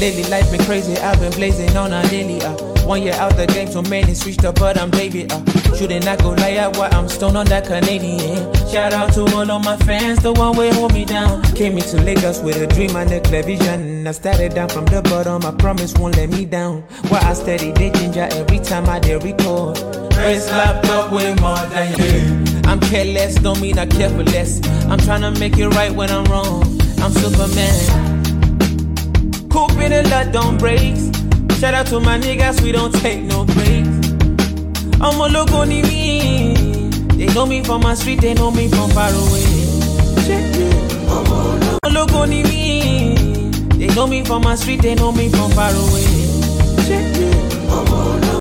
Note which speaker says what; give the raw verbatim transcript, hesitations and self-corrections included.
Speaker 1: Lately life been crazy, I've been blazing on a daily. Uh, one year out the game, so many switched up, but I'm David. Uh, shouldn't I go lie out while I'm stoned on that Canadian? Shout out to all of my fans, the one way hold me down. Came into Lagos with a dream and a clear vision. I started down from the bottom, I promise won't let me down. While I steady, they ginger every time I dare record. First laptop with more than you. I'm careless, don't mean I care for less. I'm trying to make it right when I'm wrong. I'm Superman. Cooping a lot, don't break. Shout out to my niggas, we don't take no breaks. I'm a logo ni me. They know me from my street, they know me from far away. I'm a logo ni me. They know me from my street, they know me from far away.